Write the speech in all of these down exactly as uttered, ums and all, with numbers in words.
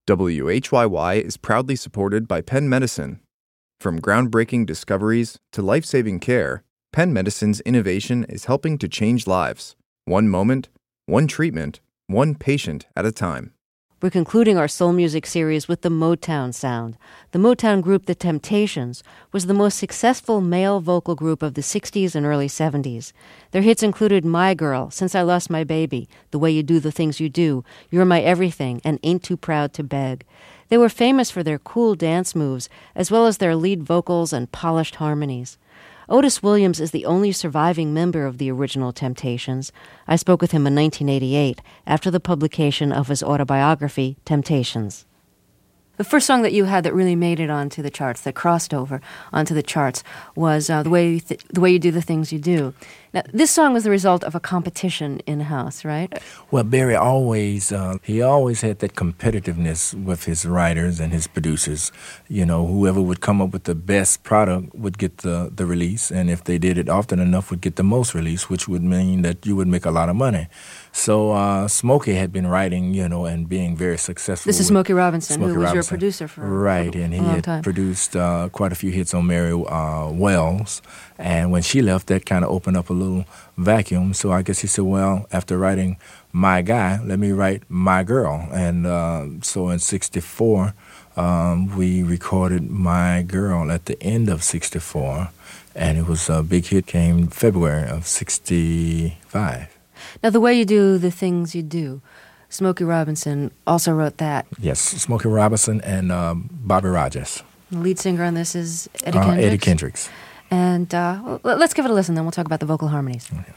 W H Y Y is proudly supported by Penn Medicine. From groundbreaking discoveries to life-saving care, Penn Medicine's innovation is helping to change lives, one moment, one treatment, one patient at a time. We're concluding our soul music series with the Motown sound. The Motown group The Temptations was the most successful male vocal group of the sixties and early seventies. Their hits included My Girl, Since I Lost My Baby, The Way You Do the Things You Do, You're My Everything, and Ain't Too Proud to Beg. They were famous for their cool dance moves, as well as their lead vocals and polished harmonies. Otis Williams is the only surviving member of the original Temptations. I spoke with him in nineteen eighty-eight, after the publication of his autobiography, Temptations. The first song that you had that really made it onto the charts, that crossed over onto the charts, was uh, the way you th- the way you do the things you do. Now, this song was the result of a competition in-house, right? Well, Barry always, uh, he always had that competitiveness with his writers and his producers. You know, whoever would come up with the best product would get the, the release, and if they did it often enough, would get the most release, which would mean that you would make a lot of money. So uh, Smokey had been writing, you know, and being very successful. This is Smokey Robinson, Smokey who was Robinson. your producer for, right, for and he a long had time. produced uh, quite a few hits on Mary uh, Wells. And when she left, that kind of opened up a little vacuum. So I guess he said, well, after writing My Guy, let me write My Girl. And uh, so in sixty-four, um, we recorded My Girl at the end of sixty-four. And it was a big hit, came February of sixty-five. Now, The Way You Do the Things You Do, Smokey Robinson also wrote that. Yes, Smokey Robinson and uh, Bobby Rogers. The lead singer on this is Eddie uh, Kendricks. Eddie Kendricks. And uh, let's give it a listen, then we'll talk about the vocal harmonies. Okay.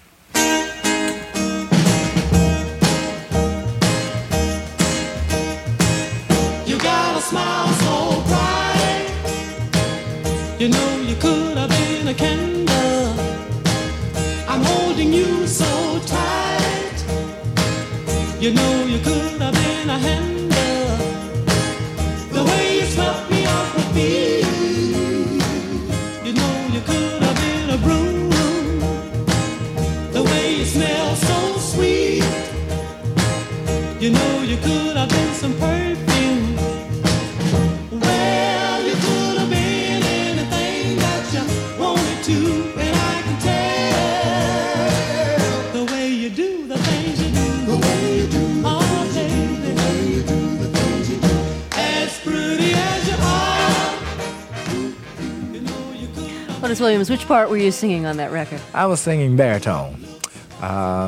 You got a smile so bright. You know you could have been a candle. I'm holding you so tight. You know you could have been a handle. The way you swept me off my feet. You know you could have been a broom. The way you smell so sweet. You know you could have been some perfume. Well, you could have been anything that you wanted to, and I can tell the way you do the things you do. The way you do the oh, things you do. The way you do the things you do. As pretty as you are. You know you could have. Otis Williams, which part were you singing on that record? I was singing baritone. Uh,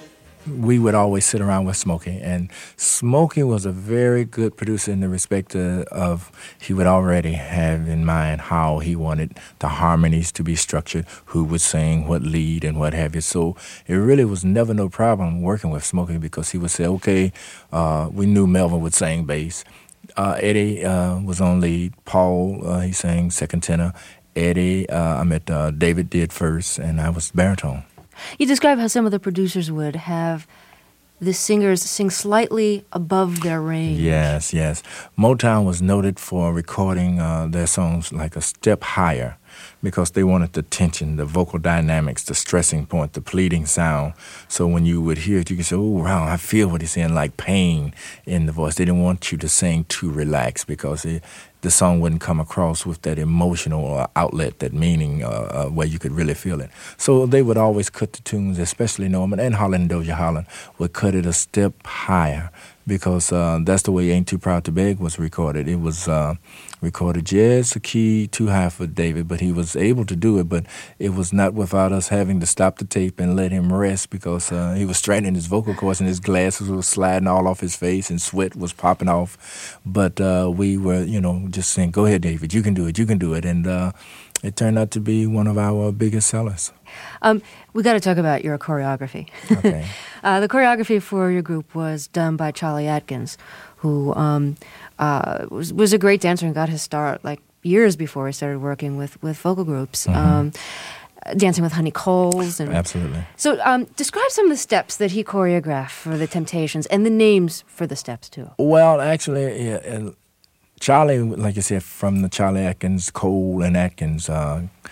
we would always sit around with Smokey, and Smokey was a very good producer in the respect of, of he would already have in mind how he wanted the harmonies to be structured, who would sing, what lead, and what have you. So it really was never no problem working with Smokey because he would say, okay, uh, we knew Melvin would sing bass. Uh, Eddie uh, was on lead. Paul, uh, he sang second tenor. Eddie, uh, I met uh, David did first, and I was baritone. You describe how some of the producers would have the singers sing slightly above their range. Yes, yes. Motown was noted for recording uh, their songs like a step higher because they wanted the tension, the vocal dynamics, the stressing point, the pleading sound. So when you would hear it, you could say, oh, wow, I feel what he's saying, like pain in the voice. They didn't want you to sing too relaxed because it, the song wouldn't come across with that emotional uh, outlet, that meaning uh, uh, where you could really feel it. So they would always cut the tunes, especially Norman and Holland and Doja Holland, would cut it a step higher because uh, that's the way Ain't Too Proud to Beg was recorded. It was uh, recorded just a key too high for David, but he was able to do it, but it was not without us having to stop the tape and let him rest because uh, he was straightening his vocal cords and his glasses were sliding all off his face and sweat was popping off. But uh, we were, you know, just saying, go ahead, David, you can do it, you can do it. And uh, it turned out to be one of our biggest sellers. Um, we got to talk about your choreography. Okay. uh, the choreography for your group was done by Charlie Atkins, who um, uh, was was a great dancer and got his start like years before he started working with, with vocal groups. Mm-hmm. Um, dancing with Honey Coles. And Absolutely. So um, describe some of the steps that he choreographed for the Temptations and the names for the steps, too. Well, actually, yeah, uh, Charlie, like I said, from the Charlie Atkins, Cole and Atkins uh,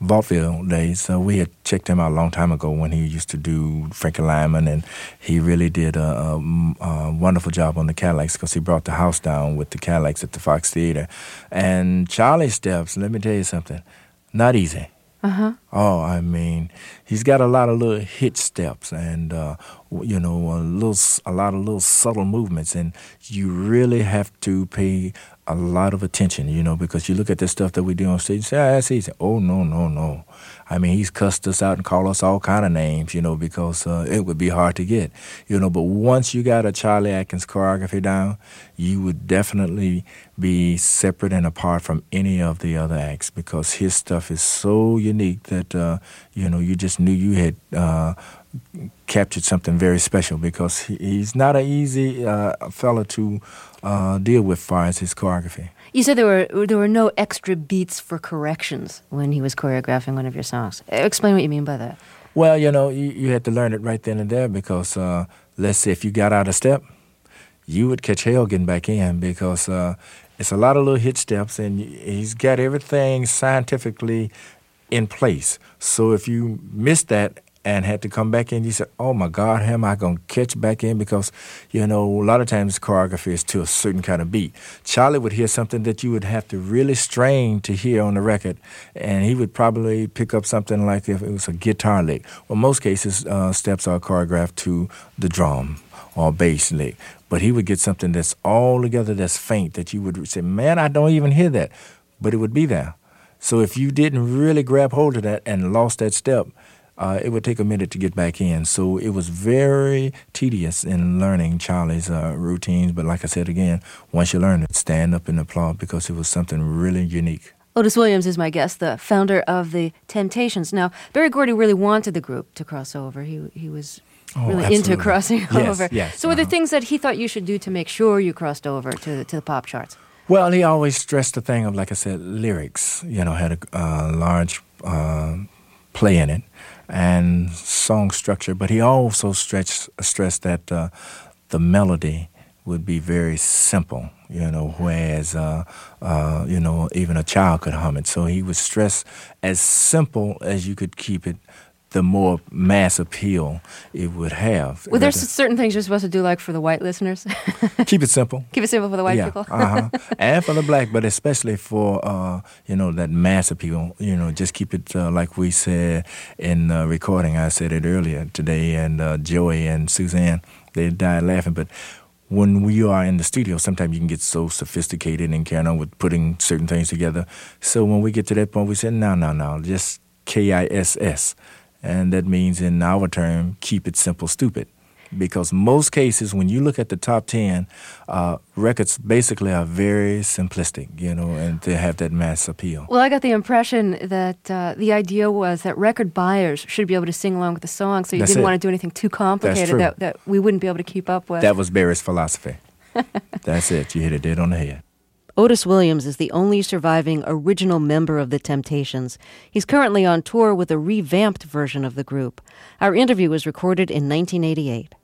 vaudeville days. So we had checked him out a long time ago when he used to do Frankie Lyman, and he really did a, a, a wonderful job on the Cadillacs because he brought the house down with the Cadillacs at the Fox Theater. And Charlie Steps, let me tell you something, not easy. Uh-huh. Oh, I mean, he's got a lot of little hit steps and, uh, you know, a, little, a lot of little subtle movements, and you really have to pay a lot of attention, you know, because you look at the stuff that we do on stage and say, ah, that's easy. Oh, no, no, no. I mean, he's cussed us out and called us all kind of names, you know, because uh, it would be hard to get, you know. But once you got a Charlie Atkins choreography down, you would definitely be separate and apart from any of the other acts because his stuff is so unique that, uh, you know, you just knew you had uh, captured something very special because he, he's not an easy uh, fella to uh, deal with as far as his choreography. You said there were there were no extra beats for corrections when he was choreographing one of your songs. Explain what you mean by that. Well, you know, you, you had to learn it right then and there because, uh, let's say, if you got out of step, you would catch hell getting back in because uh, it's a lot of little hit steps, and he's got everything scientifically in place. So if you missed that and had to come back in, you said, oh, my God, how am I going to catch back in? Because, you know, a lot of times choreography is to a certain kind of beat. Charlie would hear something that you would have to really strain to hear on the record, and he would probably pick up something like if it was a guitar lick. Well, most cases, uh, steps are choreographed to the drum or bass lick. But he would get something that's all together that's faint that you would say, man, I don't even hear that. But it would be there. So if you didn't really grab hold of that and lost that step, Uh, it would take a minute to get back in. So it was very tedious in learning Charlie's uh, routines. But like I said again, once you learn it, stand up and applaud because it was something really unique. Otis Williams is my guest, the founder of the Temptations. Now, Berry Gordy really wanted the group to cross over. He he was Oh, really absolutely. into crossing Yes, over. yes, so were there uh-huh. things that he thought you should do to make sure you crossed over to, to the pop charts? Well, he always stressed the thing of, like I said, lyrics, you know, had a uh, large uh, play in it, and song structure. But he also stretched, stressed that uh, the melody would be very simple, you know, whereas, uh, uh, you know, even a child could hum it. So he would stress as simple as you could keep it, the more mass appeal it would have. Well, there's certain things you're supposed to do, like for the white listeners. Keep it simple. Keep it simple for the white yeah, people. uh-huh. And for the black, but especially for, uh, you know, that mass appeal. You know, just keep it uh, like we said in the recording. I said it earlier today, and uh, Joey and Suzanne, they died laughing. But when we are in the studio, sometimes you can get so sophisticated and carrying on with putting certain things together. So when we get to that point, we said, no, no, no, just K I S S. And that means in our term, keep it simple, stupid. Because most cases, when you look at the top ten, uh, records basically are very simplistic, you know, and they have that mass appeal. Well, I got the impression that uh, the idea was that record buyers should be able to sing along with the song, so you That's didn't it. want to do anything too complicated true. that, that we wouldn't be able to keep up with. That was Barry's philosophy. That's it. You hit it dead on the head. Otis Williams is the only surviving original member of the Temptations. He's currently on tour with a revamped version of the group. Our interview was recorded in nineteen eighty-eight.